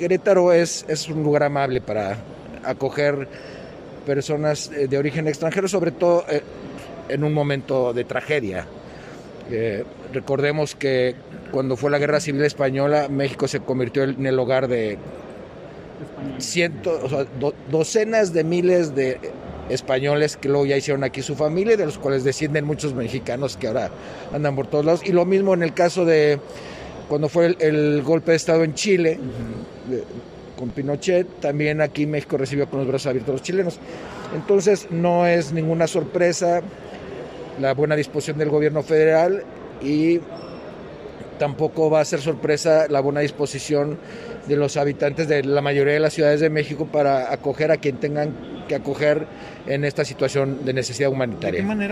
Querétaro es un lugar amable para acoger personas de origen extranjero, sobre todo en un momento de tragedia. Recordemos que cuando fue la Guerra Civil Española, México se convirtió en el hogar de docenas de miles de españoles que luego ya hicieron aquí su familia, de los cuales descienden muchos mexicanos que ahora andan por todos lados. Y lo mismo en el caso de cuando fue el golpe de Estado en Chile, con Pinochet, también aquí México recibió con los brazos abiertos a los chilenos. Entonces no es ninguna sorpresa la buena disposición del gobierno federal, y tampoco va a ser sorpresa la buena disposición de los habitantes de la mayoría de las ciudades de México para acoger a quien tengan que acoger en esta situación de necesidad humanitaria.